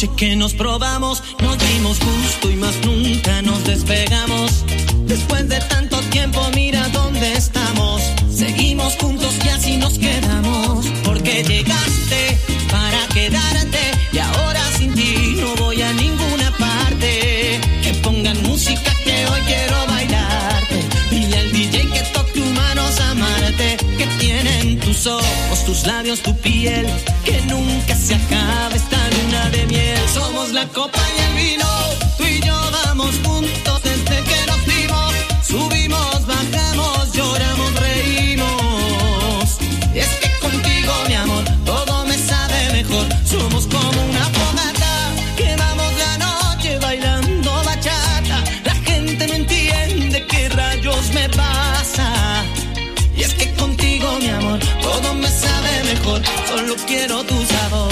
noche que nos probamos, nos dimos gusto y más nunca nos despegamos. Después de tanto tiempo, mira dónde estamos. Seguimos juntos y así nos quedamos. Porque llegaste para quedarte y ahora sin ti no voy a ninguna parte. Que pongan música que hoy quiero bailarte. Dile al DJ que toque humanos amarte. Que tienen tus ojos, tus labios, tu piel. Que nunca se acabe esta luna de miel. Somos la copa y el vino. Tú y yo vamos juntos desde que nos vimos. Subimos, bajamos, lloramos, reímos. Y es que contigo, mi amor, todo me sabe mejor. Somos como una fogata, quemamos la noche bailando bachata. La gente no entiende qué rayos me pasa. Y es que contigo, mi amor, todo me sabe mejor. Solo quiero tu sabor.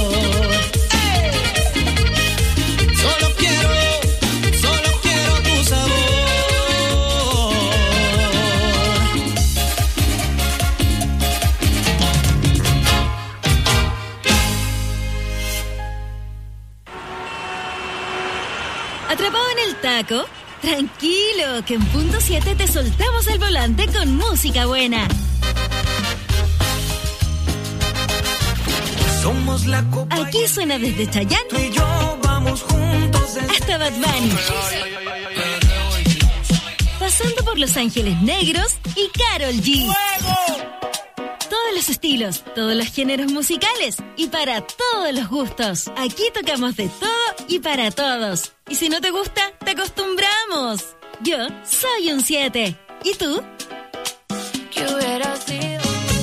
¿Atrapado en el taco? Tranquilo, que en punto 7 te soltamos el volante con música buena. Somos la copa. Aquí suena desde Chayanne tú y yo vamos juntos hasta Bad Bunny. Pasando por Los Ángeles Negros y Karol G. ¡Fuego! Todos los estilos, todos los géneros musicales y para todos los gustos. Aquí tocamos de todo y para todos. Y si no te gusta, te acostumbramos. Yo soy un 7. ¿Y tú? ¿Qué hubiera sido?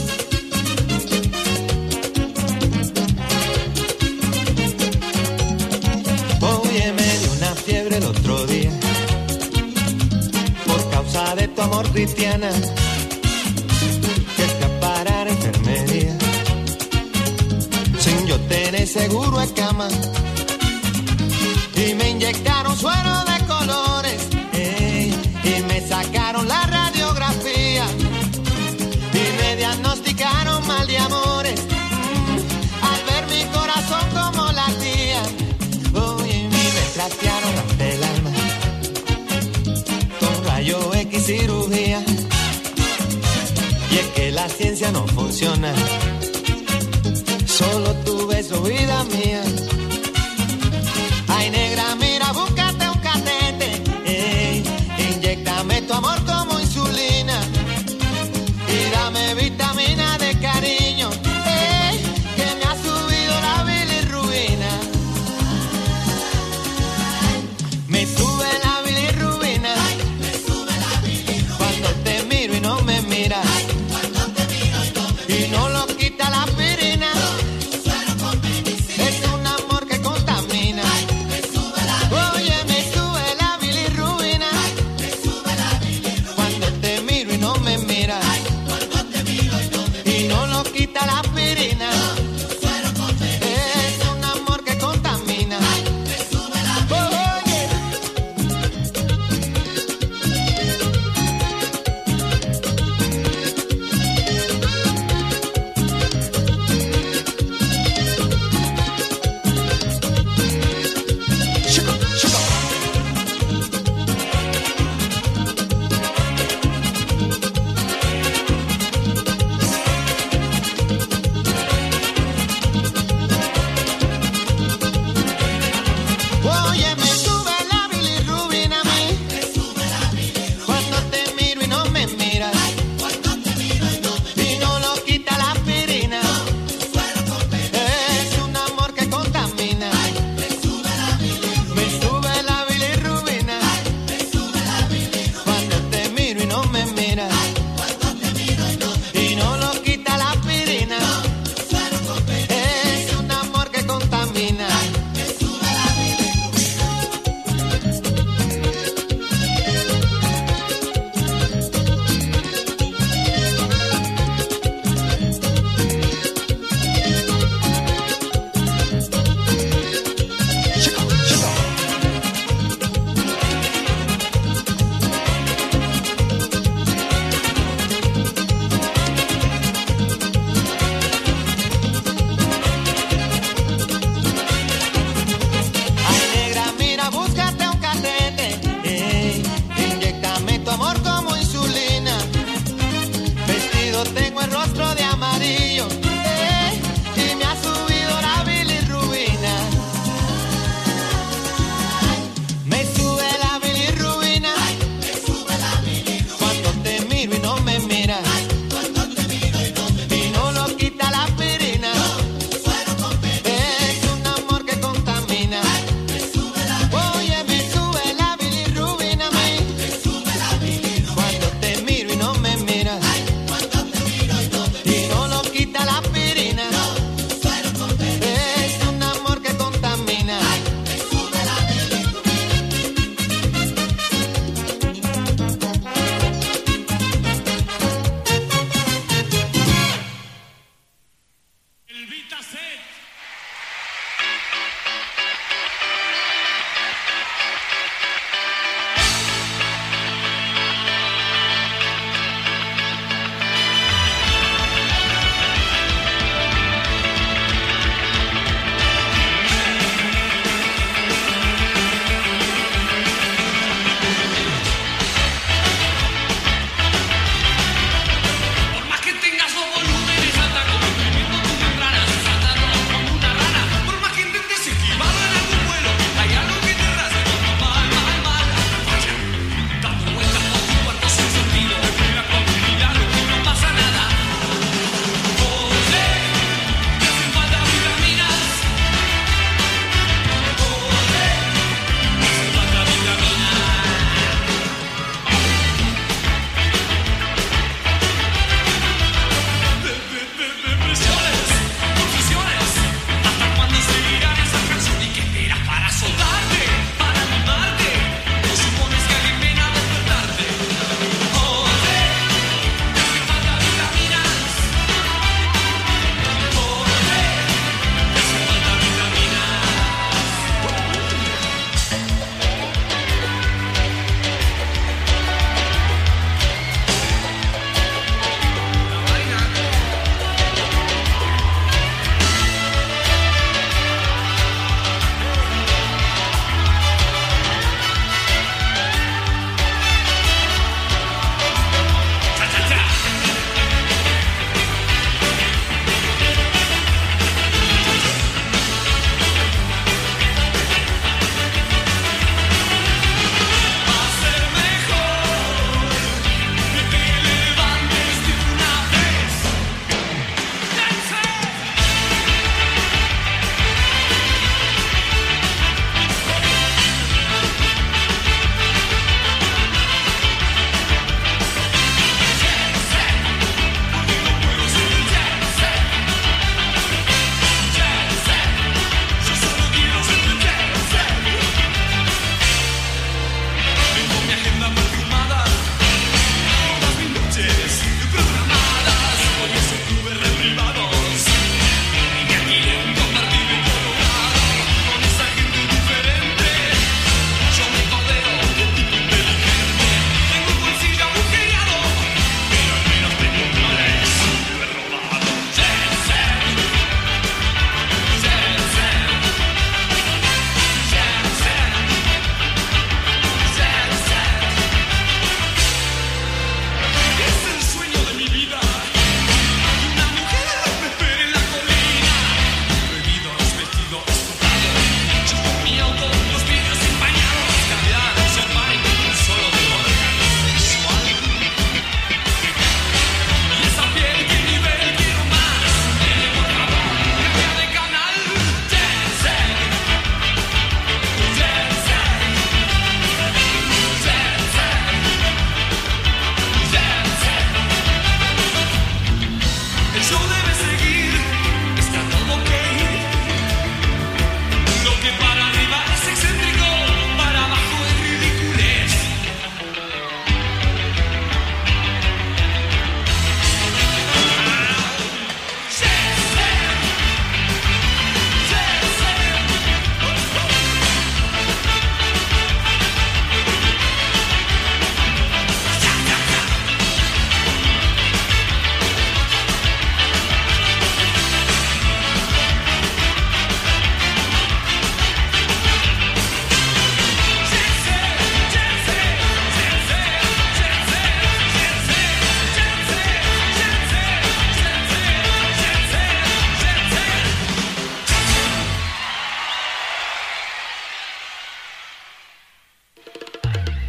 Oye, me dio una fiebre el otro día por causa de tu amor, Cristiana. Parar enfermería sin yo tener seguro de cama y me inyectaron suero de colores y me sacaron la radiografía y me diagnosticaron mal de amores al ver mi corazón como latía. Oye, me trastearon hasta el alma con rayo X cirugía. Y es que la ciencia no funciona. Solo tu beso, vida mía. Ay, negra, mira, búscate un catete. Inyéctame tu amor como insulina. Y dame vitamina de cariño. Que me ha subido la bilirrubina. Me sube la bilirrubina. Cuando te miro y no me miras. Y no lo quita la aspirina. Es un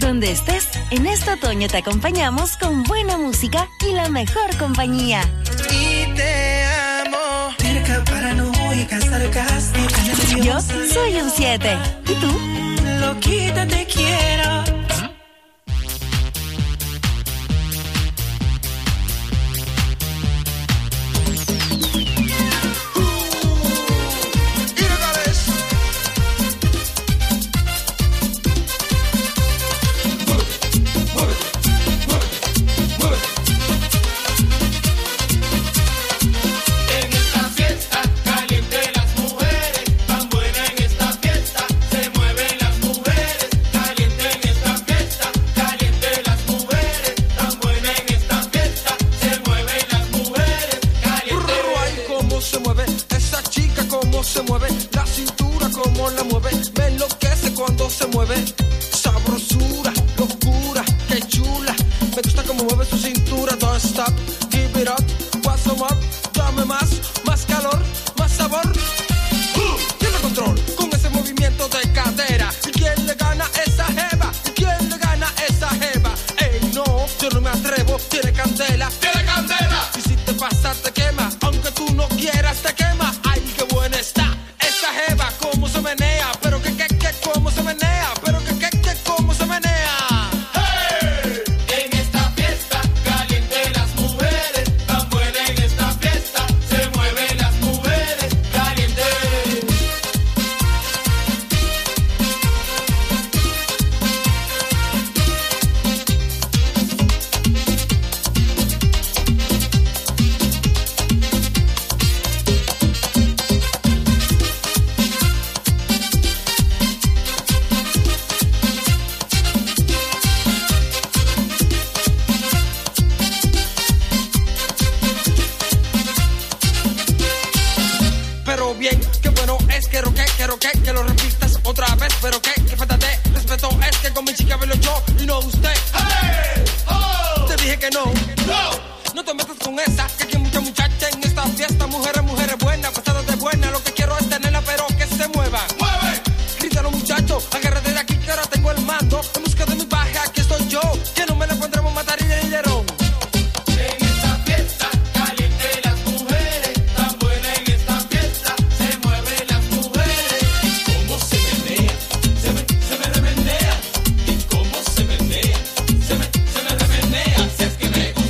Donde estés, en este otoño te acompañamos con buena música y la mejor compañía. Y te amo. Cerca, paranoica, sarcástica, Yo soy un 7. ¿Y tú? Loquita, te quiero. Me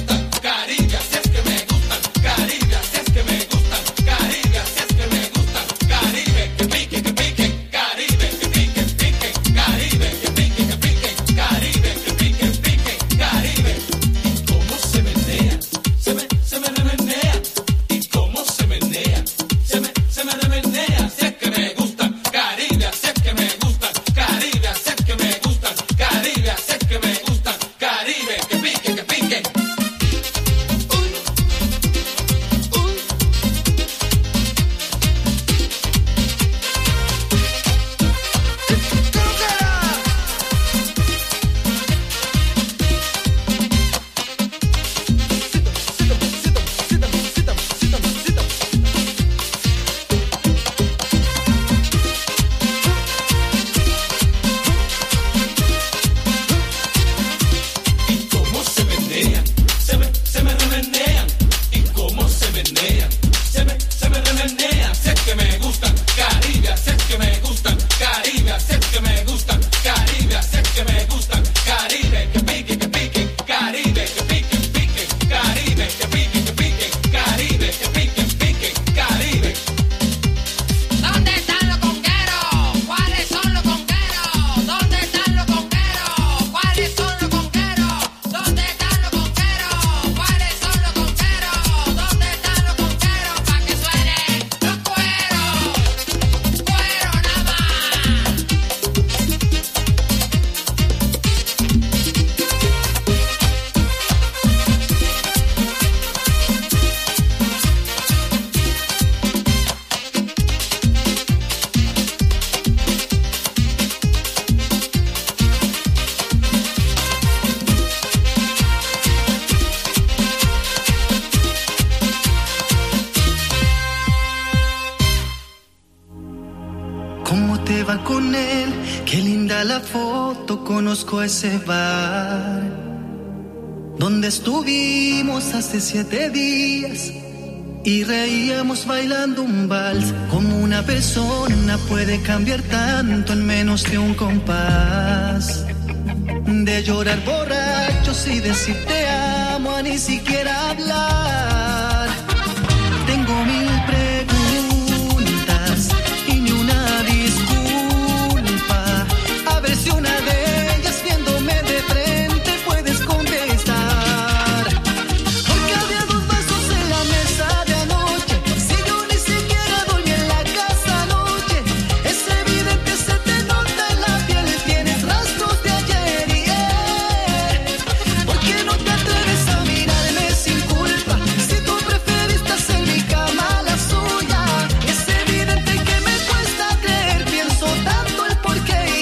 mira la foto, conozco ese bar donde estuvimos hace 7 días y reíamos bailando un vals. Como una persona puede cambiar tanto en menos de un compás. De llorar borrachos y decir te amo a ni siquiera hablar. Tengo 1000 preguntas y ni una disculpa. A ver si una de ellas viéndome de frente puedes contestar. Porque había 2 vasos en la mesa de anoche. Si yo ni siquiera dormí en la casa anoche. Es evidente, se te nota en la piel, tienes rastros de ayer y ¿por qué no te atreves a mirarme sin culpa? Si tú preferiste hacer mi cama la suya. Es evidente que me cuesta creer, pienso tanto el porqué y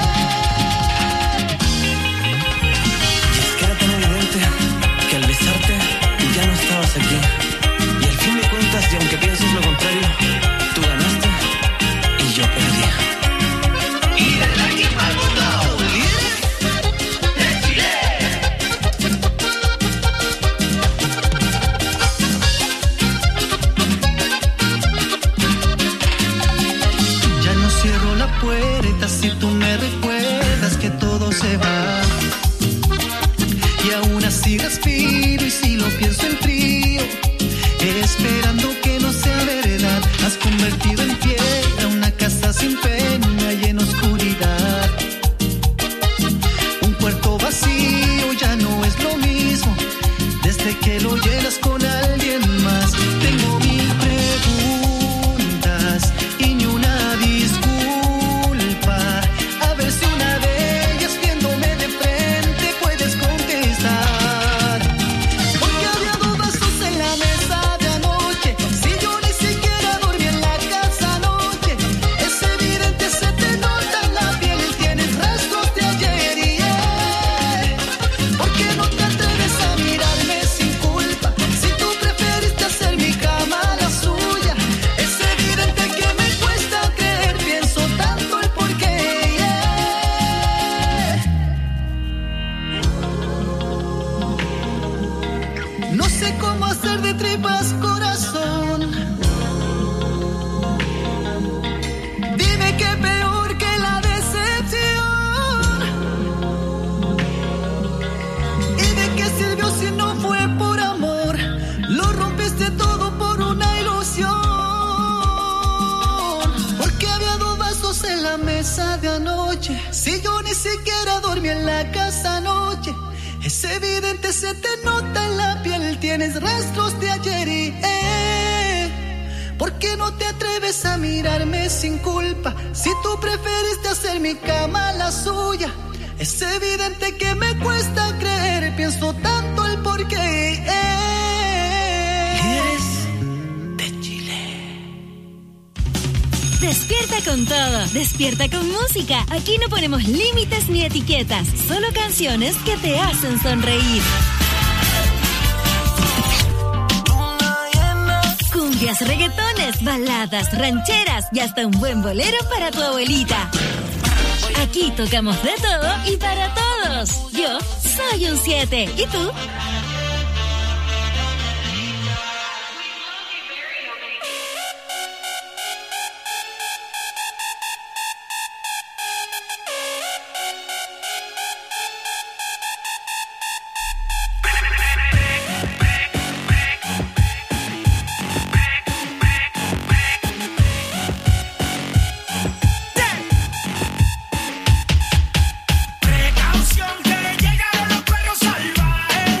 Es que era tan evidente que al besarte ya no estabas aquí. Y al fin de cuentas, y aunque pienses lo contrario, tú ganaste y yo perdí. Y desde aquí para el mundo, líderes de Chile. ya no cierro la puerta si tú me recuerdas que todo se va. Y aún así respiro y si lo pienso en frío, esperando que no sea verdad. Has convertido en piedra una casa sin pena y en oscuridad. Un cuarto vacío ya no es lo mismo desde que lo llenas con alguien más. Tengo 1000 preguntas y ni una disculpa. A ver si una de ellas viéndome de frente puedes contestar. Porque había 2 vasos en la mesa de anoche. Si yo ni siquiera dormí en la casa anoche. Es evidente, se te nota en la piel, tienes rastros de ayer y ¿por qué no te atreves a mirarme sin culpa? Si tú preferiste hacer mi cama la suya. Es evidente que me cuesta creer, pienso tanto el porqué. No sé cómo hacer de tripas corazón. Dime que peor que la decepción. ¿Y de qué sirvió si no fue por amor? Lo rompiste todo por una ilusión. Porque había 2 vasos en la mesa de anoche. Si yo ni siquiera dormí en la casa anoche. Es evidente, se te nota en la piel, tienes rastros de ayer y ¿por qué no te atreves a mirarme sin culpa? Si tú preferiste hacer mi cama la suya. Es evidente que me cuesta creer, pienso tanto el porqué. Líderes de Chile. Despierta con todo, despierta con música. Aquí no ponemos límites ni etiquetas, solo canciones que te hacen sonreír. Cumbias, reggaetones, baladas, rancheras y hasta un buen bolero para tu abuelita. Aquí tocamos de todo y para todos. Yo soy un 7. ¿Y tú? Precaución que llegaron los perros salvajes.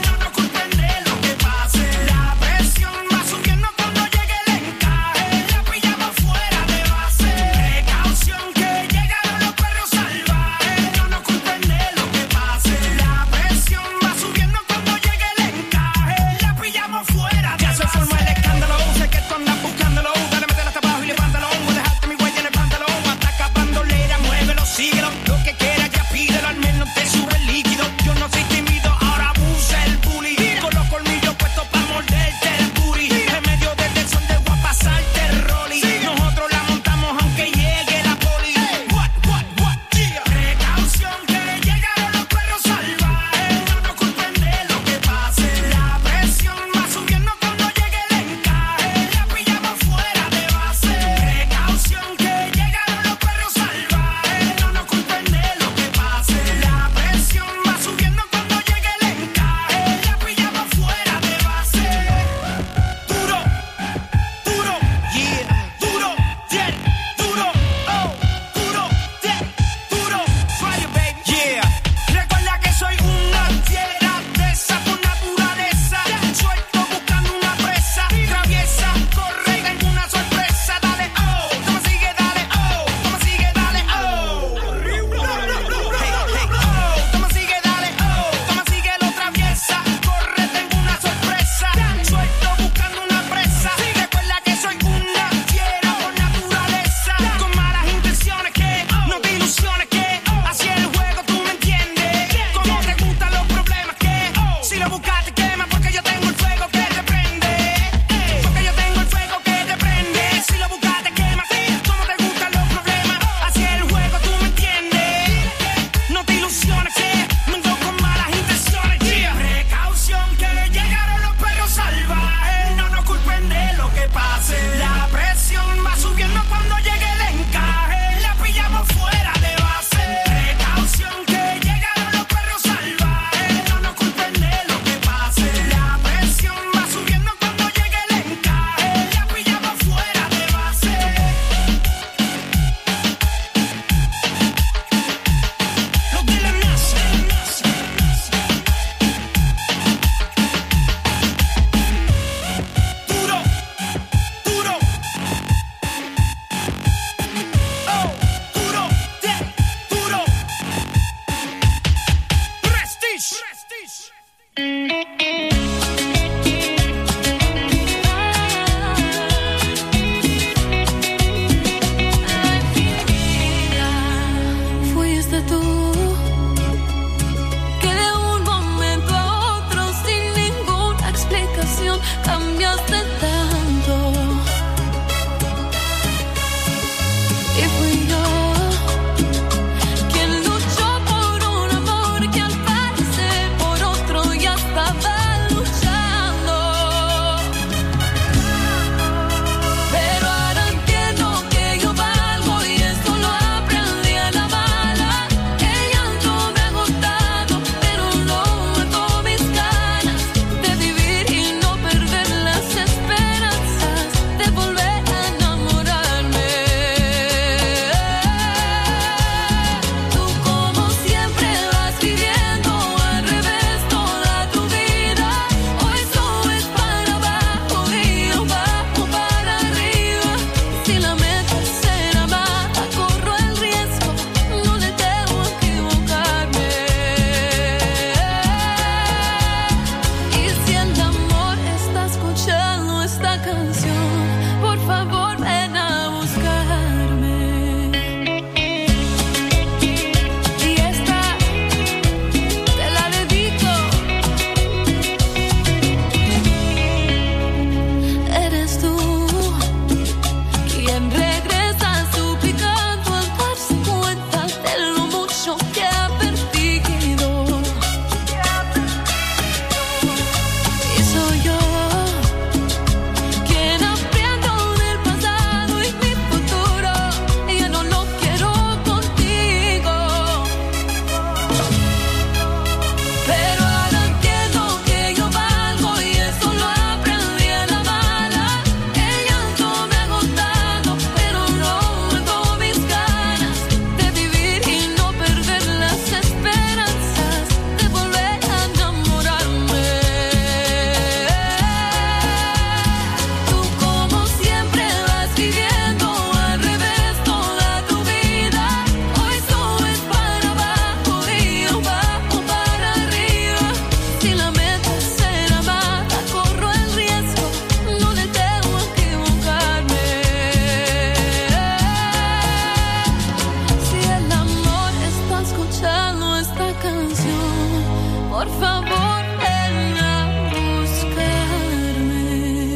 Por favor, ven a buscarme.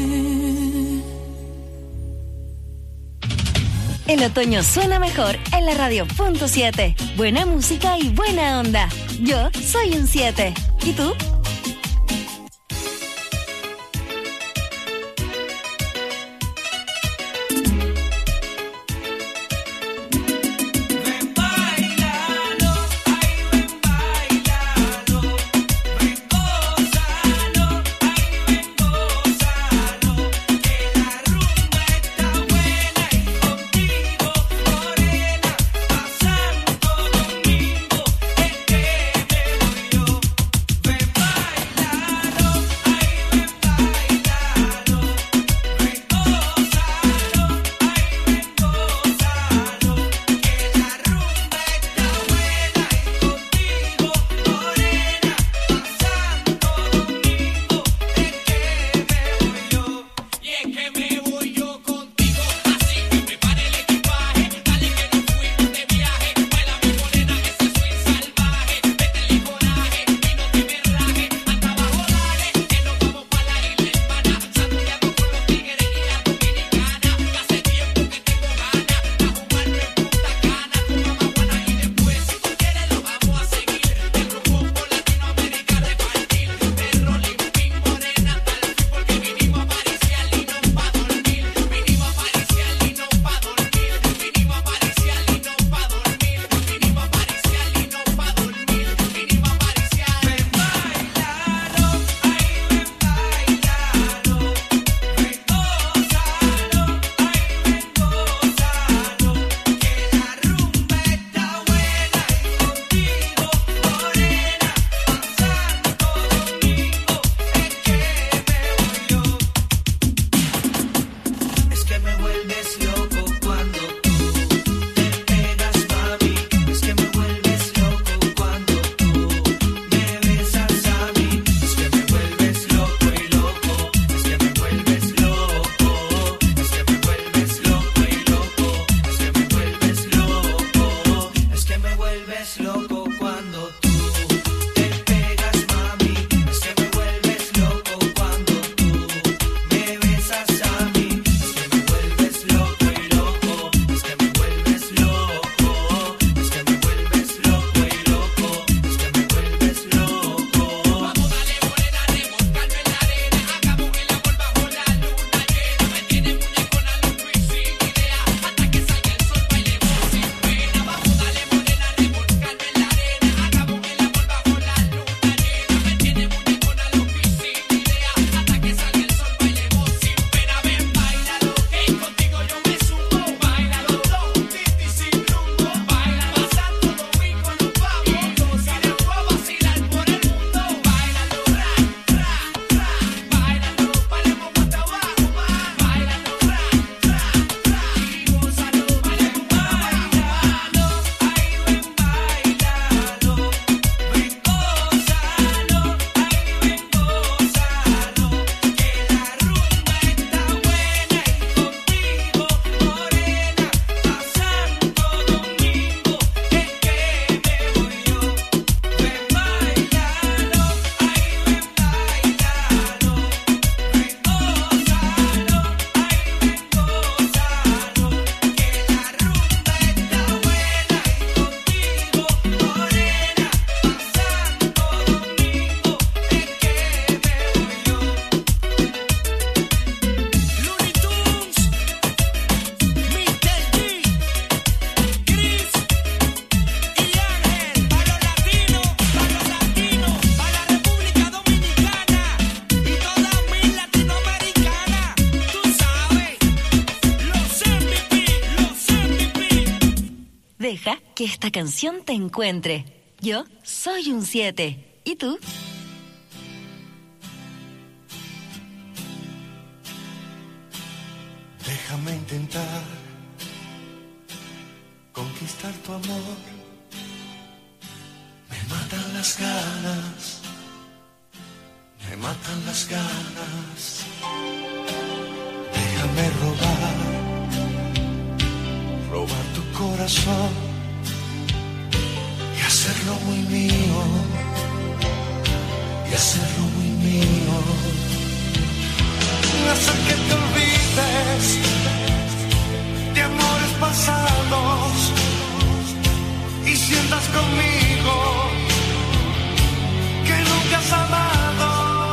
El otoño suena mejor en la radio.7. Buena música y buena onda. Yo soy un 7. ¿Y tú? Deja que esta canción te encuentre. Yo soy un 7. ¿Y tú? Déjame intentar conquistar tu amor. Me matan las ganas, me matan las ganas. Déjame robar tu corazón y hacerlo muy mío. y hacerlo muy mío. Hacer que te olvides de amores pasados y sientas conmigo que nunca has amado.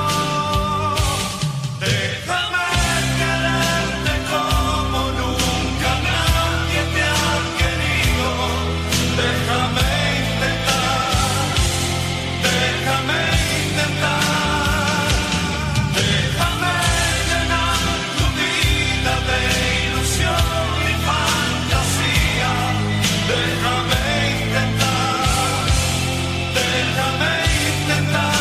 Déjame quererte como nunca nadie te ha querido. Déjame intentar, déjame intentar. Déjame llenar tu vida de ilusión y fantasía. Déjame intentar, déjame intentar.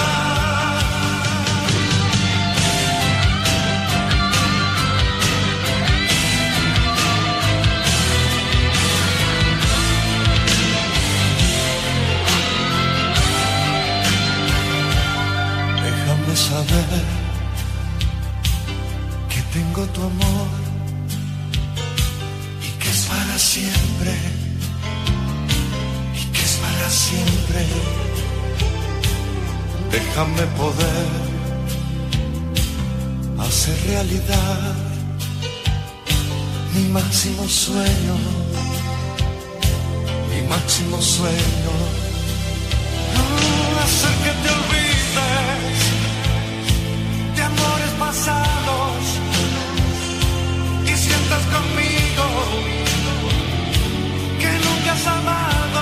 Déjame saber que tengo tu amor y que es para siempre, y que es para siempre. Déjame poder hacer realidad mi máximo sueño, mi máximo sueño. Hacer que te olvides de amores pasados y sientas conmigo que nunca has amado.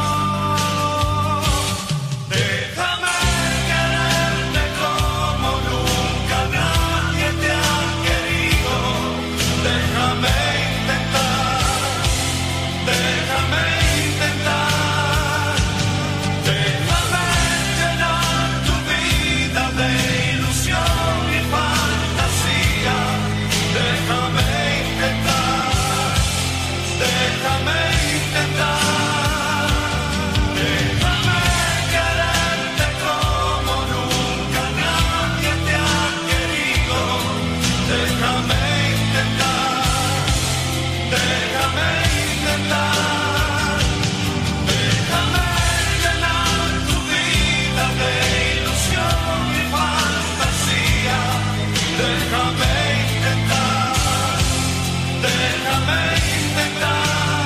Déjame quererte como nunca nadie te ha querido. Déjame intentar, déjame intentar. Déjame llenar tu vida de ilusión y fantasía. Déjame intentar, déjame intentar. Déjame quererte como nunca nadie te ha querido. Déjame intentar, déjame intentar. Déjame llenar tu vida de ilusión y fantasía. Déjame intentar, déjame intentar.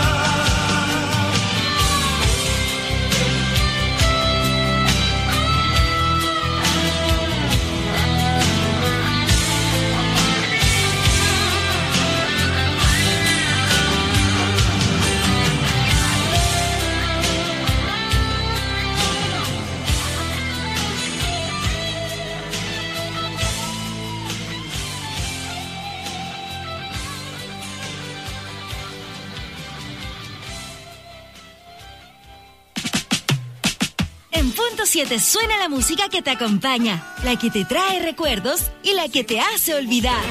En Punto 7 suena la música que te acompaña, la que te trae recuerdos y la que te hace olvidar.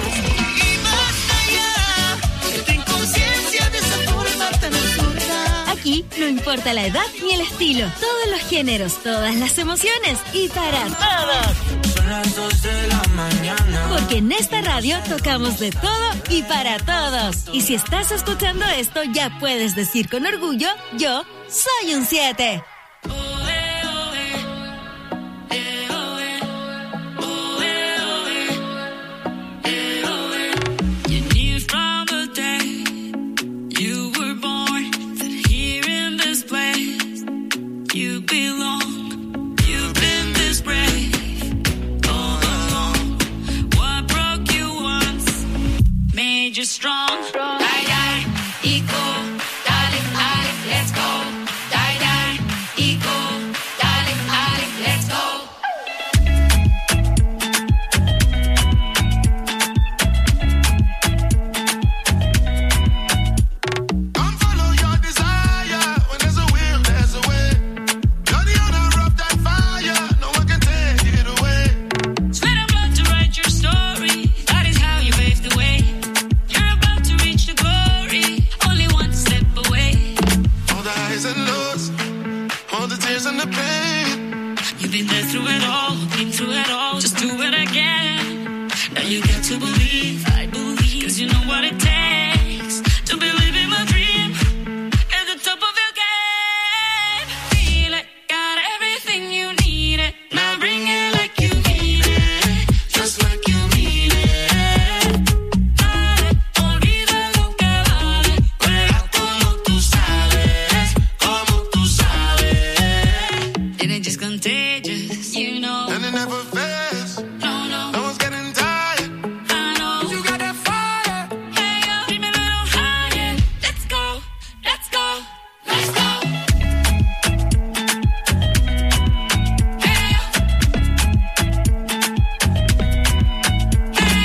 Aquí no importa la edad ni el estilo, todos los géneros, todas las emociones y para todos. Son las 2 de la mañana. Porque en esta radio tocamos de todo y para todos. Y si estás escuchando esto, ya puedes decir con orgullo, yo soy un 7. You knew from the day you were born that here in this place you belong. You've been this brave all along. What broke you once made you strong. Die, die, equal, darling, darling, let's go. Die, die, equal, darling, darling, let's go. Come follow your desire. When there's a will, there's a way. You're the owner of that fire. No one can take it away. Sweat and blood to write your story. That is how you paved the way. You're about to reach the glory. Only one step away. All the highs and lows, all the tears and the pain. You've been there through it all, been through it all. Just do it again. Now you get to believe, I believe. 'Cause you know what it takes to believe in my dream. At the top of your game. Feel it, got everything you need it. Now bring it like you mean Energy's contagious, you know. And it never fails. No. No one's getting tired. I know. You got that fire. Hey, yo, keep me a little higher. Let's go. Let's go. Let's go. Hey, yo. Hey,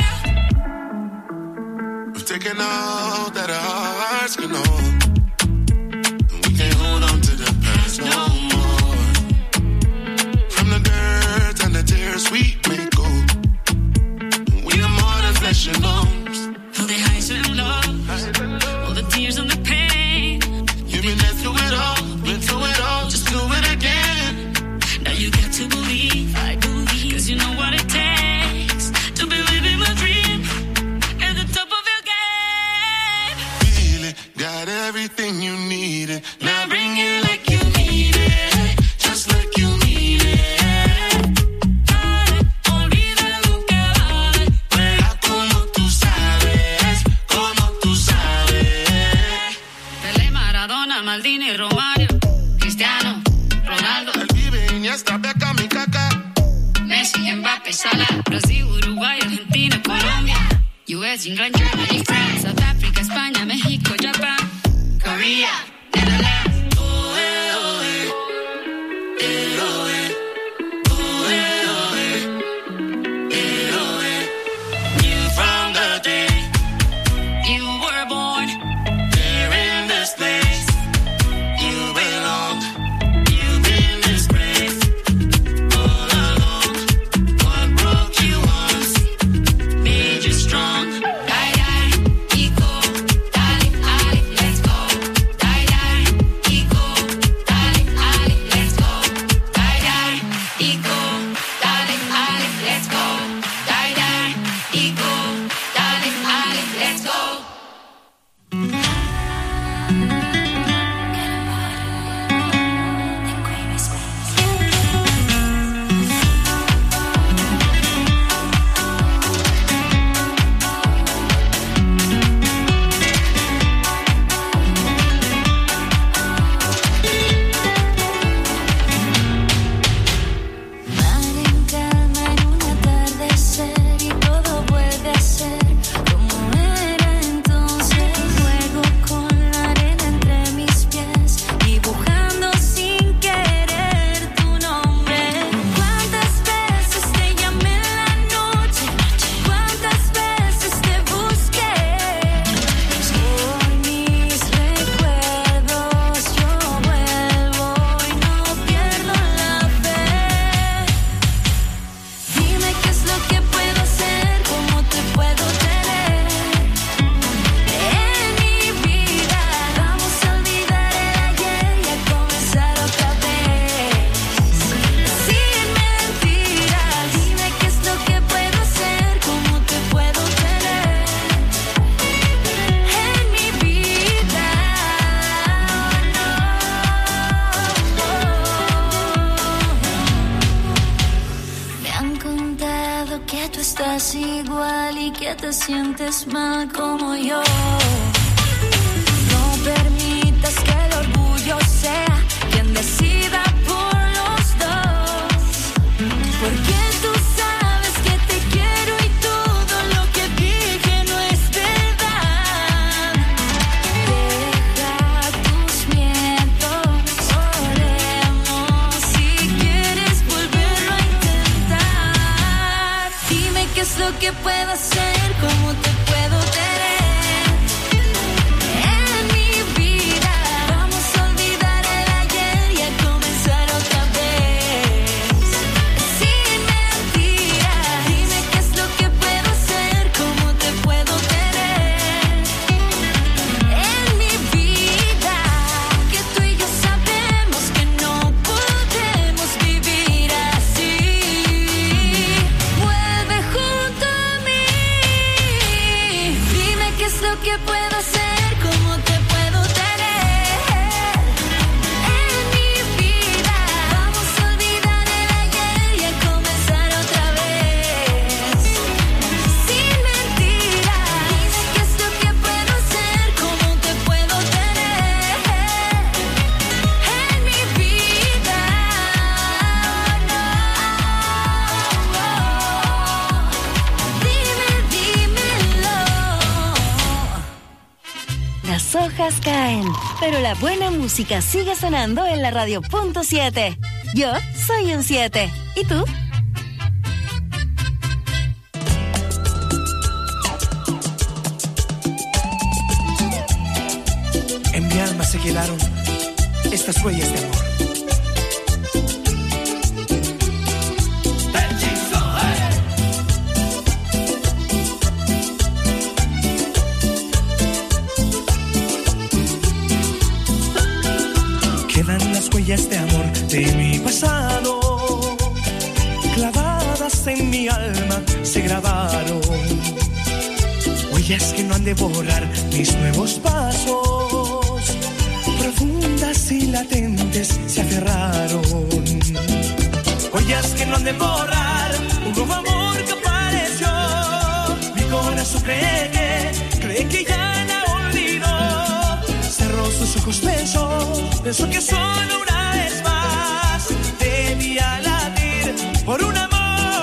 yo. We've taken all that our hearts can hold. And we can't hold on to the past no more. From the dirt and the tears we may go. We are more than flesh and bones. All the highs and lows, all the tears and the pain. You've been there through it all, been through it all, just do it again. Now you got to believe, I believe, 'cause you know what it takes to be living my dream at the top of your game. Feel it, got everything you needed. Now bring it like you need it, just like you need it. Olvida lo que vale. Juega como tú sabes, como tú sabes. Pelé, Maradona, Maldini, Romario, Cristiano, Ronaldo, El Vive, Iniesta, Beckham y Kaká. Messi, Mbappé, Salah, Brasil, Uruguay, Argentina, Colombia, US, England, Germany, France, South Africa, España, México, Japan, Korea, Netherlands. From the day you were born, Here in this place, you belong. You've been disgraced all along. What broke you once made you strong. Die, die, ego, dale, ali, let's go. Die, die, ego, dale, ali, let's go. Die, die, ego, dale, ali, let's go. Die, die, ego, dale, ali, let's go. Mar en calma en un atardecer y todo vuelve a ser como era entonces. Juego con la arena entre mis pies, dibujando sin querer tu nombre. ¿Cuántas veces te llamé en la noche? ¿Cuántas veces te busqué? Por mis recuerdos yo vuelvo y no pierdo la fe. Dime qué es lo que puedo hacer, cómo te puedo tener en mi vida. Vamos a olvidar el ayer y a comenzar otra vez. Sin mentiras, dime qué es lo que puedo hacer, cómo te puedo tener en mi vida. Me han contado que tú estás igual y que te sientes mal como yo. No permitas que el orgullo sea quien decida por los dos. Porque tú sabes que te quiero y todo lo que dije no es verdad. Deja tus miedos, oremos si quieres volverlo a intentar. Dime qué es lo que puedo hacer, cómo te puedo tener en mi vida. Vamos a olvidar el ayer y a comenzar otra vez. Sin mentiras, dime qué es lo que puedo hacer, cómo te puedo tener en mi vida. Que tú y yo sabemos que no podemos vivir así. Vuelve junto a mí. hojas caen, pero la buena música sigue sonando en la radio punto 7. Yo soy un 7. ¿Y tú? En mi alma se quedaron estas huellas de amor. Quedan las huellas de amor de mi pasado, clavadas en mi alma se grabaron. Huellas que no han de borrar mis nuevos pasos, profundas y latentes se aferraron. Huellas que no han de borrar un nuevo amor que apareció. Mi corazón cree que ya la olvidó. Cerró sus ojos, pensó que solo una vez más debía latir por un amor.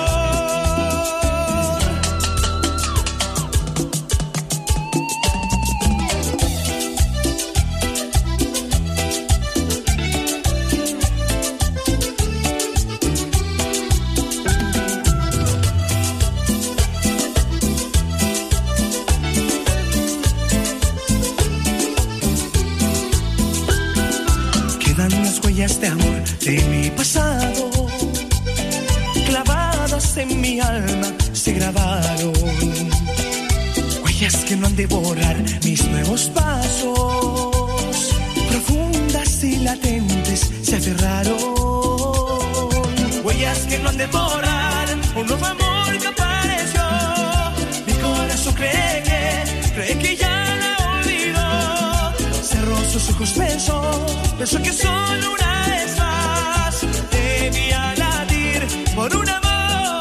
De amor de mi pasado, clavadas en mi alma se grabaron. Huellas que no han de borrar mis nuevos pasos, profundas y latentes se aferraron. Huellas que no han de borrar un nuevo amor que apareció. Mi corazón cree que ya la olvidó. Cerró sus ojos, pensó que solo una vez más debía latir por un amor.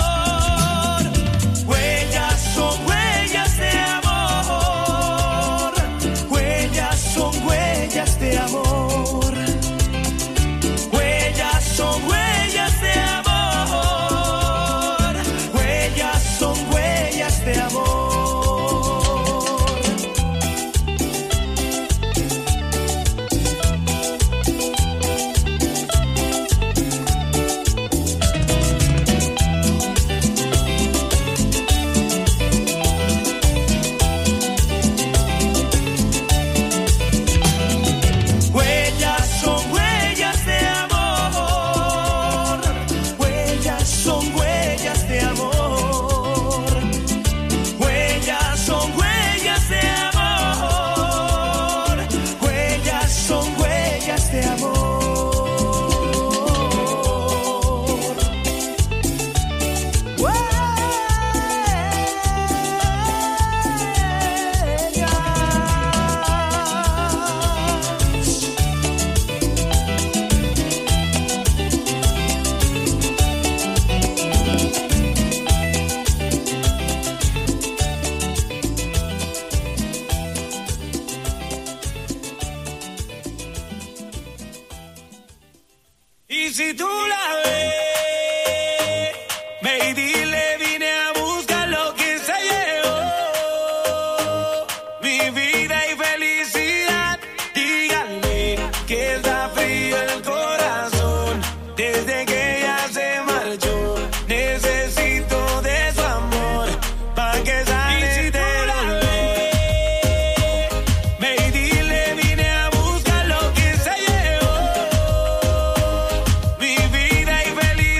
Huellas son huellas de amor. Huellas son huellas de amor. Huellas son huellas de amor. Huellas son huellas de amor. Feliz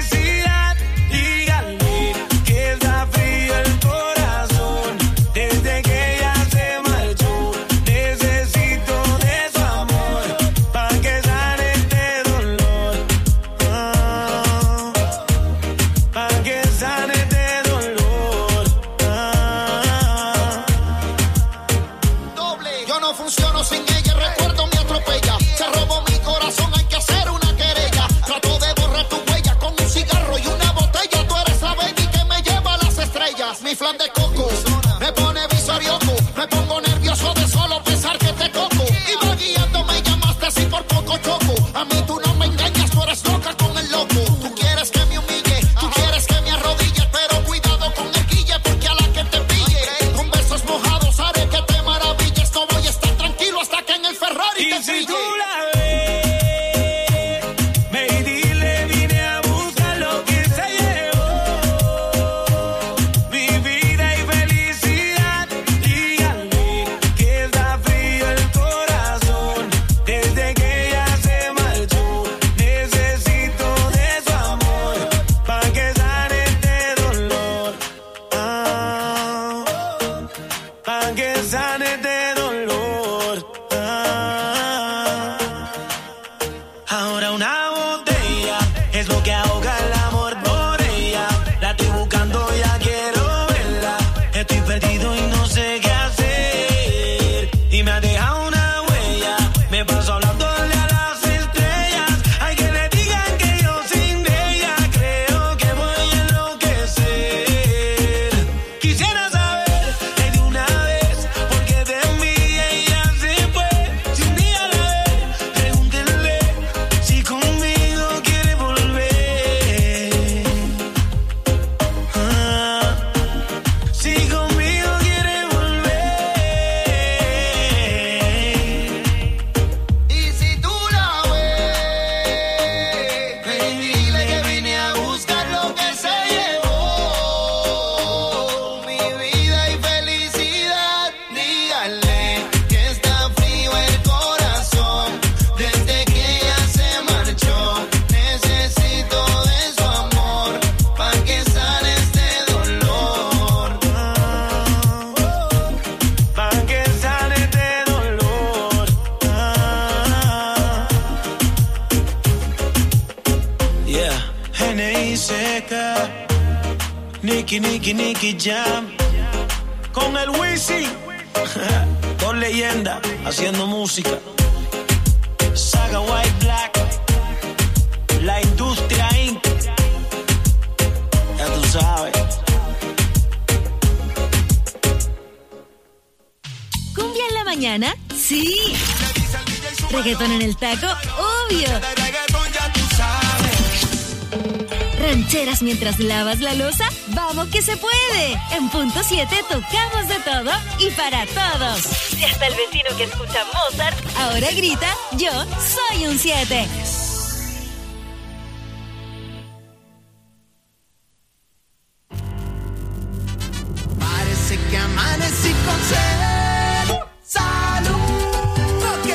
NI seca, Nicky Jam, con el Wisin, dos leyendas haciendo música. Saga White Black, la industria Inc. Ya tú sabes. ¿Cumbia en la mañana? Sí. ¿Reggaetón en el taco? Obvio. ¿Rancheras mientras lavas la loza? ¡Vamos que se puede! En Punto 7 tocamos de todo y para todos. Y hasta el vecino que escucha Mozart ahora grita, yo soy un 7. Parece que amanecí con sed. ¡Salud! ¡Roque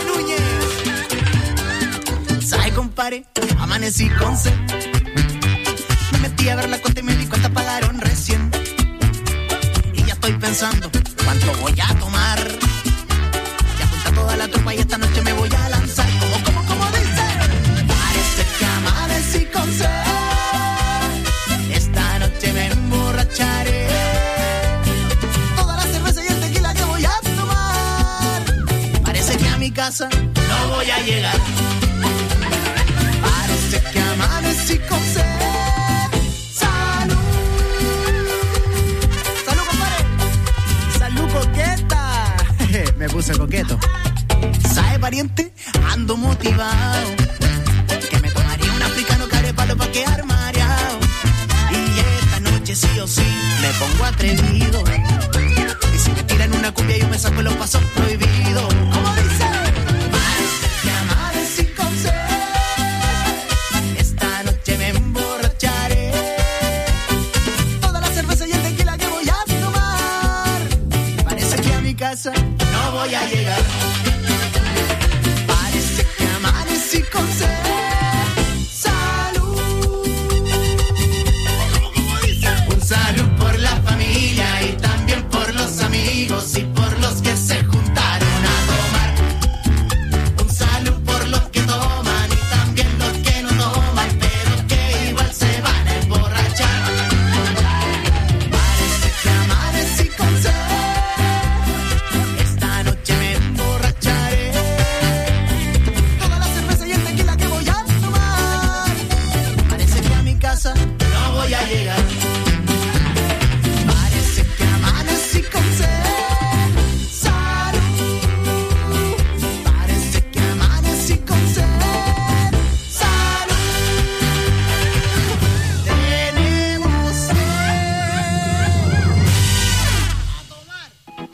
Núñez! ¿Sabe, compadre? Amanecí con sed. Me metí a ver la cuenta y me di cuenta pagaron recién. Y ya estoy pensando cuánto voy a tomar. Ya junta toda la tropa y esta noche me voy a lanzar. ¿Cómo dice? Parece que amanecí con sed. Esta noche me emborracharé. Toda la cerveza y el tequila que voy a tomar. Parece que a mi casa no voy a llegar. Parece que amanecí con sed. Me puse coqueto. ¿Sabe, pariente? Ando motivado. Que me tomaría un africano carepalo pa' quedar mareado. Y esta noche sí o sí me pongo atrevido. Y si me tiran una cumbia yo me saco los pasos prohibidos. ¿Cómo dice? Parece que amanecí con sed. Esta noche me emborracharé. Toda la cerveza y el tequila que voy a tomar. Parece que a mi casa no voy a llegar. Parece que amanecí con sed. Salud. Un salud por la familia y también por los amigos y por los que se juntaron a tomar. Un salud por los que toman y también los que no toman, pero que igual se van a emborrachar. Parece que amanecí con sed. No voy a llegar. Parece que amanecí con sed. Salud. Parece que amanecí con sed. Salud. Tenemos sed. A tomar.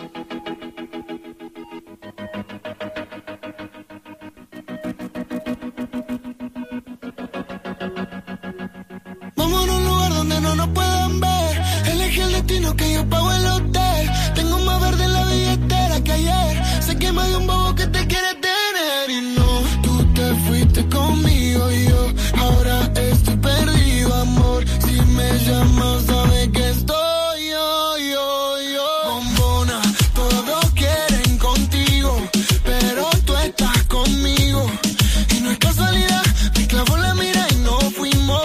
Vamos a un lugar donde no nos puedan ver. Elegí el destino que yo pago el hotel. Tengo más verde en la billetera que ayer. Sé que me dio un bobo que te quiere tener. Y no, tú te fuiste conmigo y yo ahora estoy perdido, amor. Si me llamas, sabes que estoy yo. Bombona, todos quieren contigo, pero tú estás conmigo. Y no es casualidad, me clavó la mira y no fuimos.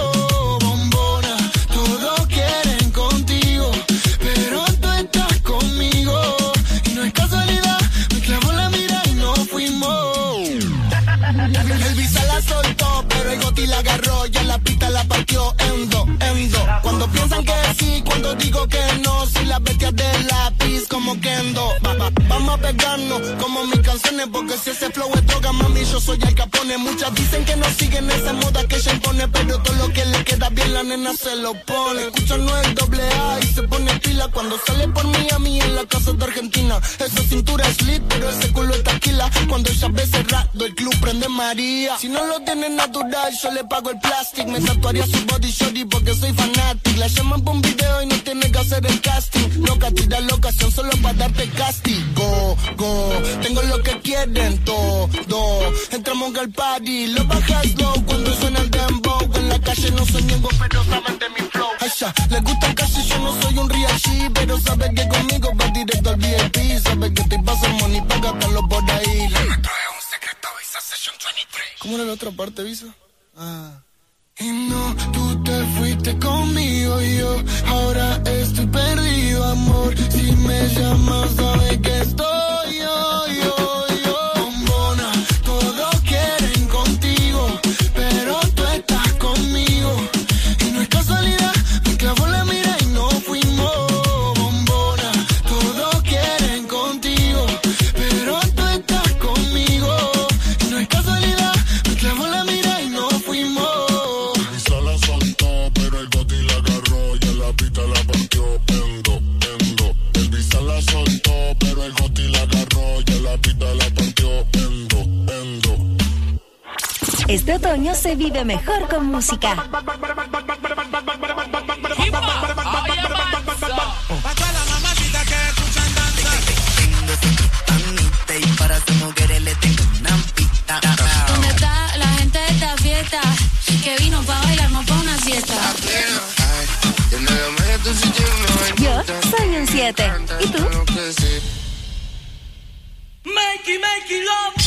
El visa la soltó, pero el goti la agarró, ya la pista la partió en dos. Cuando piensan que sí, cuando digo que no, si las bestias de lápiz como Kendo. Vamos a pegarnos como mis canciones, porque si ese flow es droga, mami, yo soy Al Capone. Muchas dicen que no siguen esa moda que ella impone, pero todo lo que le queda bien la nena se lo pone. Escucha no el AA y se pone pila cuando sale por Miami en la casa de Argentina. Esa cintura es lit, pero ese culo es taquila. Cuando ella ve cerrado, el club prende María. Si no lo tiene natural, yo le pago el plástico. Me tatuaría su body shorty porque soy fanático. La llaman por un video y no tiene que hacer el casting. Loca, tira la ocasión solo para darte castigo. Tengo lo que quieren todo. Entramos al party, lo bajas low cuando suena el dembow. En la calle no soy ñengo, pero saben de mi flow. Aisha, les gusta casi, yo no soy un real G, pero saben que conmigo va directo al VIP. Saben que te pasa money para gastarlo por ahí. Le trae un secreto Visa Session 23. ¿Cómo era la otra parte, Visa? Y no, tú te quedaste conmigo y yo ahora estoy perdido, amor. Si me llamas, sabes que estoy yo. Bombona, todos quieren contigo, pero tú estás conmigo. Y no es casualidad, me clavó la mira y no fuimos. Bombona, todos quieren contigo, pero tú estás conmigo. Y no es casualidad, me clavó la mira y no fuimos. Elisa la soltó, pero el Gotti la agarró y en la pista la partió. Elisa la soltó, pero el Gotti la agarró y en la pista la partió. Este otoño se vive mejor con música. ¿Dónde está la gente de esta fiesta? Que vino pa' bailar, no pa' una siesta. Yo soy un 7. ¿Y tú? Make it love.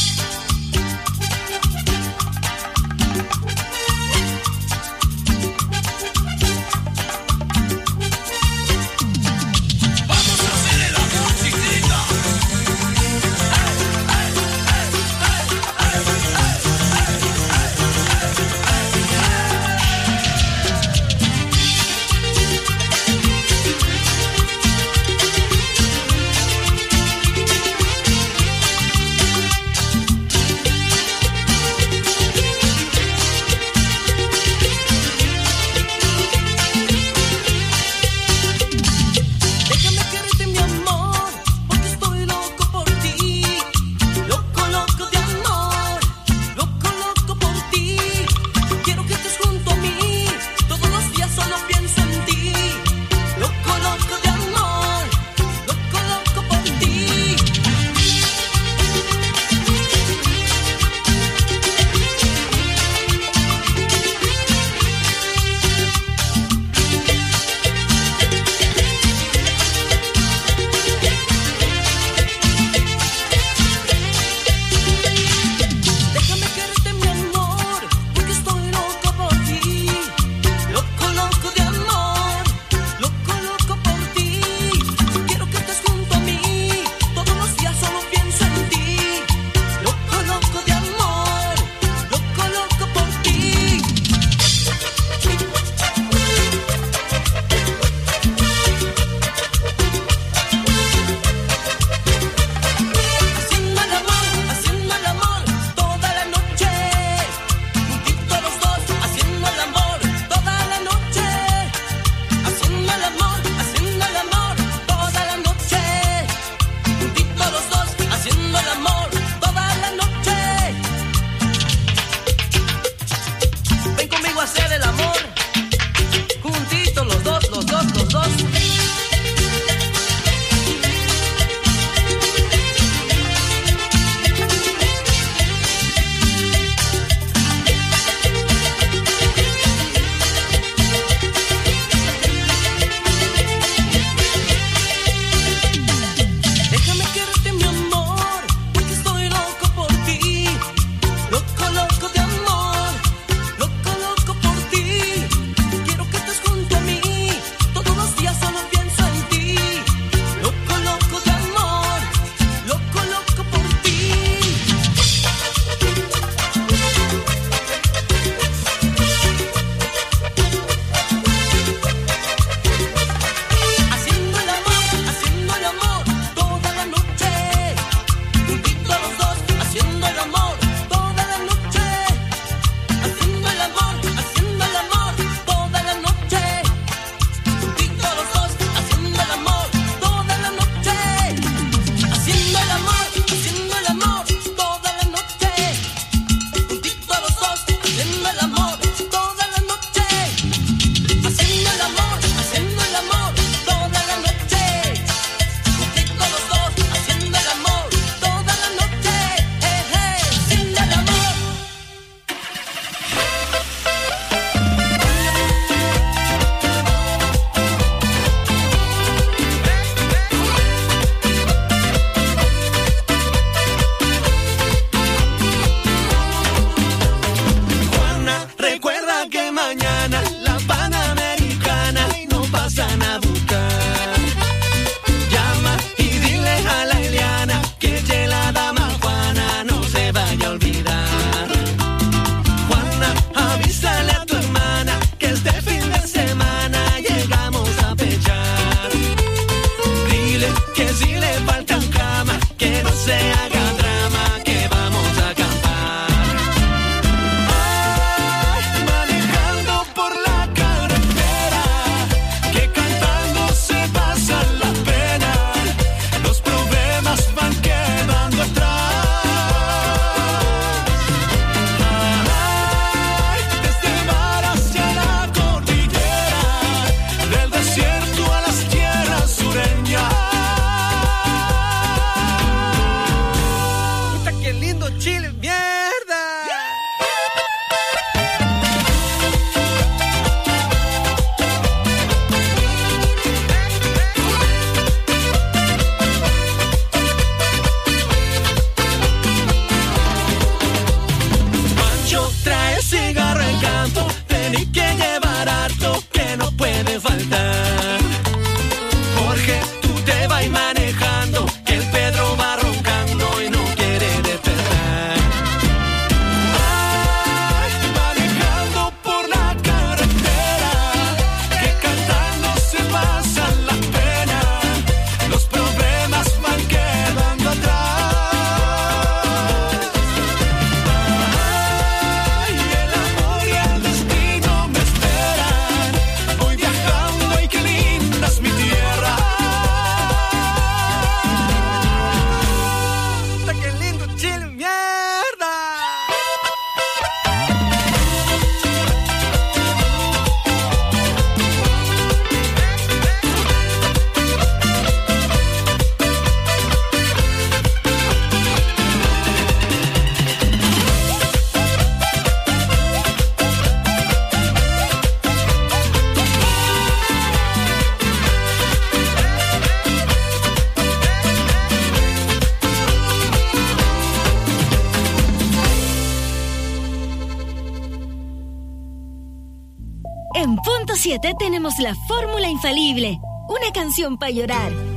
7 tenemos la fórmula infalible. Una canción para llorar.